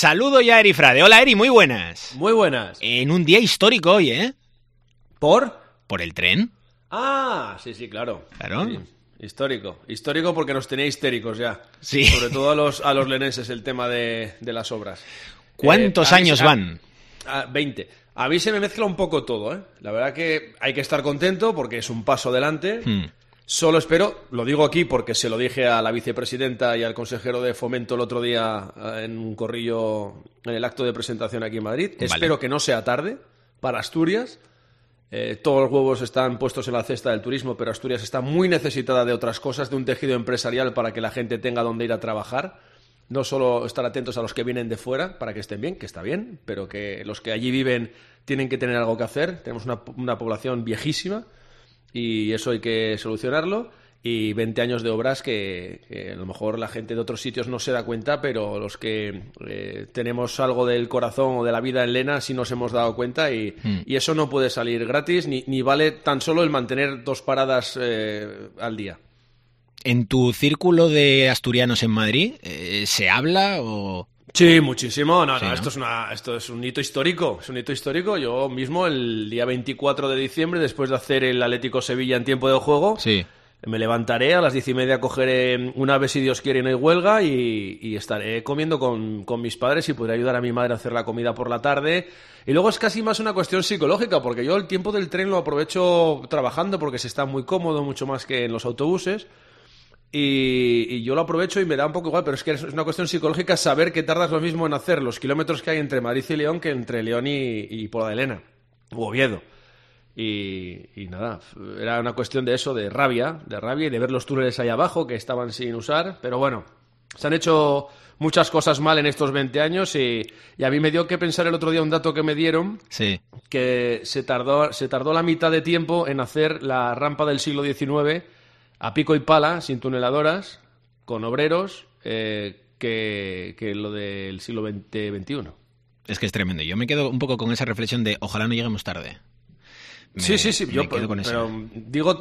Saludo ya a Eri Frade. Hola Eri, muy buenas. Muy buenas. En un día histórico hoy, ¿eh? ¿Por? ¿Por el tren? Ah, sí, claro. Claro. Sí. Histórico porque nos tenía histéricos ya. Sí. Sobre todo a los leneses el tema de las obras. ¿Cuántos años van? 20. A mí se me mezcla un poco todo, ¿eh? La verdad que hay que estar contento porque es un paso adelante. Solo espero, lo digo aquí porque se lo dije a la vicepresidenta y al consejero de Fomento el otro día en un corrillo, en el acto de presentación aquí en Madrid. Vale. Espero que no sea tarde para Asturias. Todos los huevos están puestos en la cesta del turismo, pero Asturias está muy necesitada de otras cosas, de un tejido empresarial para que la gente tenga donde ir a trabajar. No solo estar atentos a los que vienen de fuera para que estén bien, que está bien, pero que los que allí viven tienen que tener algo que hacer. Tenemos una población viejísima y eso hay que solucionarlo. Y 20 años de obras que a lo mejor la gente de otros sitios no se da cuenta, pero los que tenemos algo del corazón o de la vida en Lena sí nos hemos dado cuenta y eso no puede salir gratis ni vale tan solo el mantener 2 paradas al día. ¿En tu círculo de asturianos en Madrid se habla o...? Sí, muchísimo. Sí, ¿no? Esto es un hito histórico. Es un hito histórico. Yo mismo, el día 24 de diciembre, después de hacer el Atlético Sevilla en tiempo de juego... Sí. Me levantaré a las 10:30, cogeré una ave si Dios quiere y no hay huelga y estaré comiendo con mis padres y podré ayudar a mi madre a hacer la comida por la tarde. Y luego es casi más una cuestión psicológica, porque yo el tiempo del tren lo aprovecho trabajando porque se está muy cómodo, mucho más que en los autobuses. Y yo lo aprovecho y me da un poco igual, pero es que es una cuestión psicológica saber que tardas lo mismo en hacer los kilómetros que hay entre Madrid y León que entre León y Pola de Lena, o Oviedo. Y nada, era una cuestión de eso, de rabia y de ver los túneles ahí abajo que estaban sin usar, pero bueno, se han hecho muchas cosas mal en estos 20 años y a mí me dio que pensar el otro día un dato que me dieron, sí, que se tardó la mitad de tiempo en hacer la rampa del siglo XIX a pico y pala, sin tuneladoras, con obreros, que lo del siglo XXI. Es que es tremendo. Yo me quedo un poco con esa reflexión de ojalá no lleguemos tarde. Sí, yo quedo con eso. Pero digo,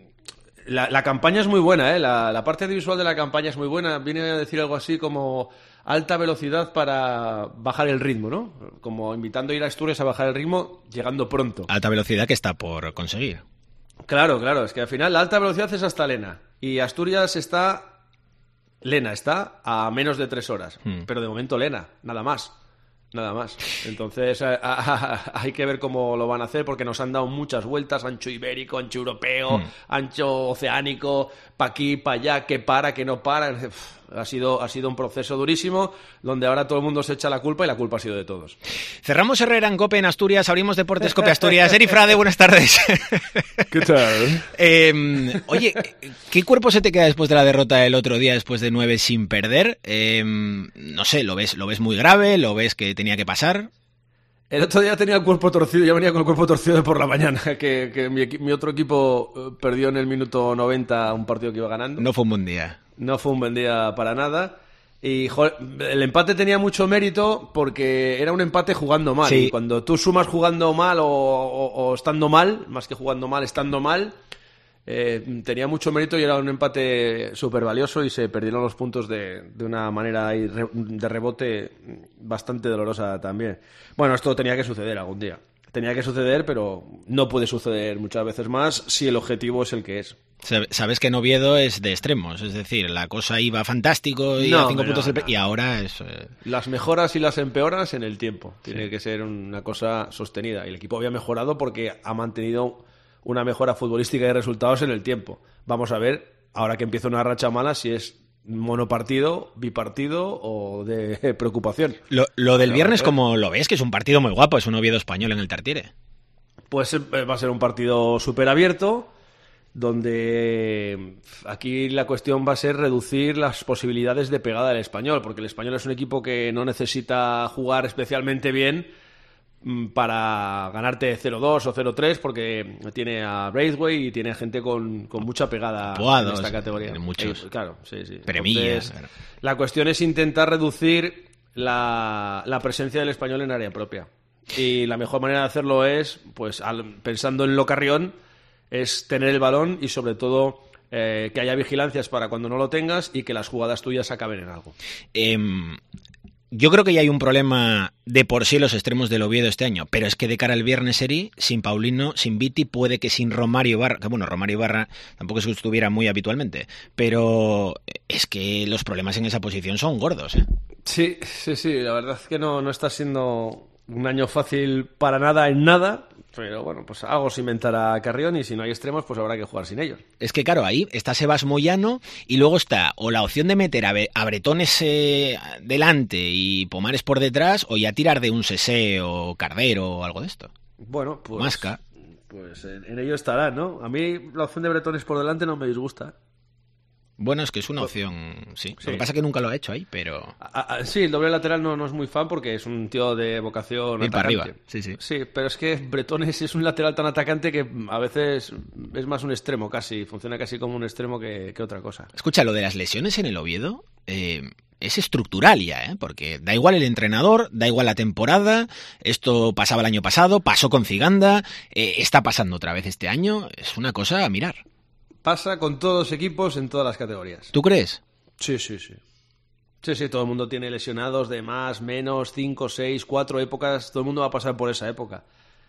la campaña es muy buena, ¿eh? La parte visual de la campaña es muy buena. Viene a decir algo así como alta velocidad para bajar el ritmo, ¿no? Como invitando a ir a Asturias a bajar el ritmo, llegando pronto. Alta velocidad que está por conseguir. Claro, es que al final la alta velocidad es hasta Lena. Y Asturias Lena está a menos de 3 horas. Pero de momento Lena, nada más. Entonces hay que ver cómo lo van a hacer porque nos han dado muchas vueltas, ancho ibérico, ancho europeo, ancho oceánico, pa' aquí, pa' allá, que para, que no para. Ha sido un proceso durísimo donde ahora todo el mundo se echa la culpa y la culpa ha sido de todos. Cerramos Herrera en COPE en Asturias, abrimos Deportes COPE Asturias. Eri Frade, buenas tardes. ¿Qué tal? Oye, ¿qué cuerpo se te queda después de la derrota del otro día, después de 9 sin perder? No sé, ¿lo ves muy grave? ¿Lo ves que tenía que pasar? El otro día tenía el cuerpo torcido, yo venía con el cuerpo torcido de por la mañana, que mi otro equipo perdió en el minuto 90 un partido que iba ganando. No fue un buen día. No fue un buen día para nada. Y joder, el empate tenía mucho mérito porque era un empate jugando mal. Sí. Y cuando tú sumas jugando mal o estando mal, más que jugando mal, estando mal, tenía mucho mérito y era un empate súper valioso y se perdieron los puntos de una manera de rebote bastante dolorosa también. Bueno, esto tenía que suceder algún día. Tenía que suceder, pero no puede suceder muchas veces más si el objetivo es el que es. Sabes que en Oviedo es de extremos, es decir, la cosa iba fantástico y a 5 puntos y ahora es... Las mejoras y las empeoras en el tiempo. Tiene que ser una cosa sostenida. Y el equipo había mejorado porque ha mantenido una mejora futbolística y de resultados en el tiempo. Vamos a ver, ahora que empieza una racha mala, si es monopartido, bipartido o de preocupación. Lo del viernes, ¿cómo lo ves? Que es un partido muy guapo, es un Oviedo español en el Tartiere. Pues va a ser un partido súper abierto, donde aquí la cuestión va a ser reducir las posibilidades de pegada del Español, porque el Español es un equipo que no necesita jugar especialmente bien para ganarte 0-2 o 0-3 porque tiene a Braithwaite y tiene gente con mucha pegada Apuados, en esta categoría. Tiene muchos. Claro, sí. Premillas. Entonces, la cuestión es intentar reducir la presencia del Español en área propia. Y la mejor manera de hacerlo es, pues pensando en lo Carrión, es tener el balón y sobre todo que haya vigilancias para cuando no lo tengas y que las jugadas tuyas acaben en algo. Yo creo que ya hay un problema de por sí en los extremos del Oviedo este año, pero es que de cara al viernes, Eri, sin Paulino, sin Viti, puede que sin Romario Ibarra, que bueno, Romario Ibarra tampoco es que estuviera muy habitualmente, pero es que los problemas en esa posición son gordos, ¿eh? Sí, la verdad es que no está siendo un año fácil para nada en nada, pero bueno, pues algo se inventará Carrión y si no hay extremos, pues habrá que jugar sin ellos. Es que claro, ahí está Sebas Moyano y luego está o la opción de meter a Bretones delante y Pomares por detrás o ya tirar de un Sesé o Cardero o algo de esto. Bueno, pues... Masca. Pues en ello estará, ¿no? A mí la opción de Bretones por delante no me disgusta. Bueno, es que es una opción, sí. Lo que pasa es que nunca lo ha hecho ahí, pero... Sí, el doble lateral no es muy fan porque es un tío de vocación ir para atacante. arriba, sí. Sí, pero es que Bretones es un lateral tan atacante que a veces es más un extremo casi. Funciona casi como un extremo que otra cosa. Escucha, lo de las lesiones en el Oviedo... es estructural ya, ¿eh? Porque da igual el entrenador, da igual la temporada, esto pasaba el año pasado, pasó con Ciganda, está pasando otra vez este año, es una cosa a mirar. Pasa con todos los equipos en todas las categorías. ¿Tú crees? Sí. Sí, todo el mundo tiene lesionados de más, menos, 5, 6, 4 épocas, todo el mundo va a pasar por esa época.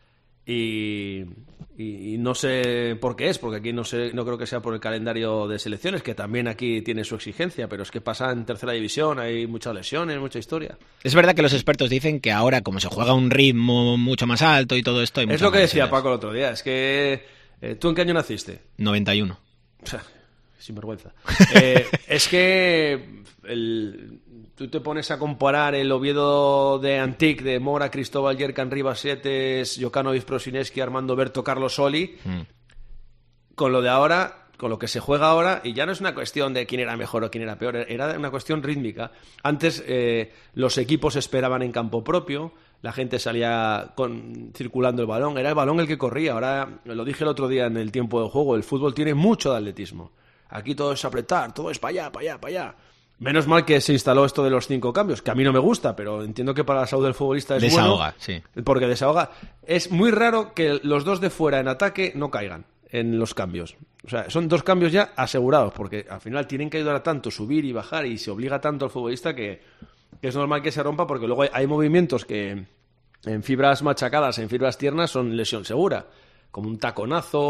Y no sé por qué es, porque aquí no creo que sea por el calendario de selecciones, que también aquí tiene su exigencia, pero es que pasa en tercera división, hay muchas lesiones, mucha historia. Es verdad que los expertos dicen que ahora, como se juega a un ritmo mucho más alto y todo esto... Es lo que decía Paco el otro día, es que... ¿Tú en qué año naciste? 91. Sinvergüenza. Es que tú te pones a comparar el Oviedo de Antic, de Mora, Cristóbal, Yerkan, Rivas, Sietes, Jokanovic, Prosineski, Armando Berto, Carlos Soli, con lo de ahora, con lo que se juega ahora, y ya no es una cuestión de quién era mejor o quién era peor, era una cuestión rítmica. Antes los equipos esperaban en campo propio, la gente salía circulando el balón, era el balón el que corría. Ahora, lo dije el otro día en el tiempo de juego, el fútbol tiene mucho de atletismo. Aquí todo es apretar, todo es para allá, para allá, para allá. Menos mal que se instaló esto de los 5 cambios, que a mí no me gusta, pero entiendo que para la salud del futbolista es desahoga, bueno. Sí. Porque desahoga. Es muy raro que los dos de fuera en ataque no caigan en los cambios. O sea, son 2 cambios ya asegurados, porque al final tienen que ayudar a tanto, subir y bajar, y se obliga tanto al futbolista que es normal que se rompa, porque luego hay movimientos que en fibras machacadas, en fibras tiernas, son lesión segura. Como un taconazo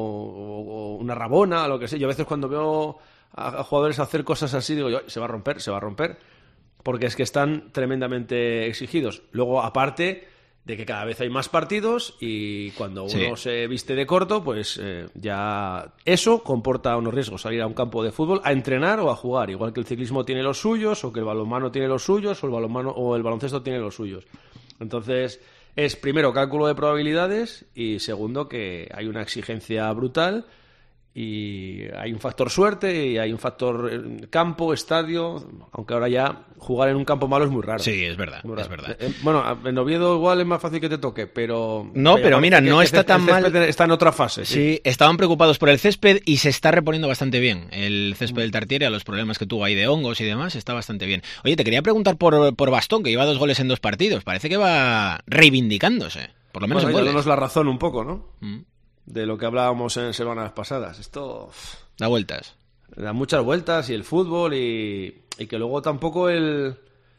o una rabona, lo que sé. Yo a veces cuando veo a jugadores hacer cosas así, digo yo, se va a romper, porque es que están tremendamente exigidos. Luego, aparte de que cada vez hay más partidos y cuando uno se viste de corto, pues ya eso comporta unos riesgos. Salir a un campo de fútbol a entrenar o a jugar, igual que el ciclismo tiene los suyos, o que el balonmano tiene los suyos, o el baloncesto tiene los suyos. Entonces, es primero cálculo de probabilidades y segundo que hay una exigencia brutal y hay un factor suerte y hay un factor campo, estadio, aunque ahora ya jugar en un campo malo es muy raro. Sí, es verdad, es verdad. Bueno, en Oviedo igual es más fácil que te toque, pero... No, pero mira, no está tan mal. Está en otra fase. Sí, estaban preocupados por el césped y se está reponiendo bastante bien. El césped del Tartiere, a los problemas que tuvo ahí de hongos y demás, está bastante bien. Oye, te quería preguntar por Bastón, que lleva 2 goles en 2 partidos. Parece que va reivindicándose, por lo menos en goles. Dándonos la razón un poco, ¿no? De lo que hablábamos en semanas pasadas. Esto da vueltas. Da muchas vueltas y el fútbol y que luego tampoco el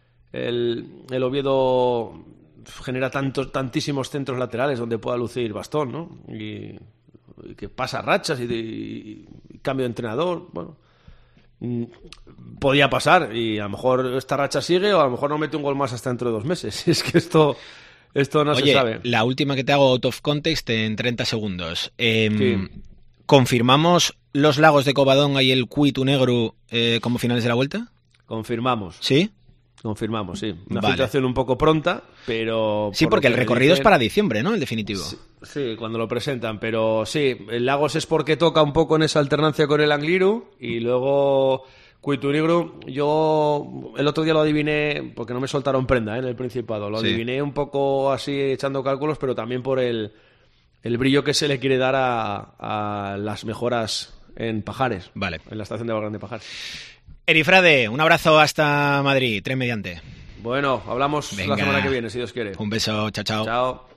Oviedo genera tantísimos centros laterales donde pueda lucir Bastón, ¿no? Y que pasa rachas y cambio de entrenador. Bueno, podía pasar y a lo mejor esta racha sigue o a lo mejor no mete un gol más hasta dentro de 2 meses. Es que esto no se sabe. La última que te hago out of context en 30 segundos. ¿Confirmamos los Lagos de Covadonga y el Cuitu Negro como finales de la vuelta? Confirmamos. ¿Sí? Confirmamos, sí. Una filtración un poco pronta, pero... Sí, porque el recorrido es para diciembre, ¿no? El definitivo. Sí, cuando lo presentan, pero sí, el Lagos es porque toca un poco en esa alternancia con el Angliru y luego... Cuitu Negro, yo el otro día lo adiviné, porque no me soltaron prenda en el Principado, lo adiviné un poco así echando cálculos, pero también por el brillo que se le quiere dar a las mejoras en Pajares, vale, en la estación de Valgrande Pajares. Eri Frade, un abrazo hasta Madrid, 3 mediante. Bueno, hablamos la semana que viene, si Dios quiere. Un beso, chao, chao. Chao.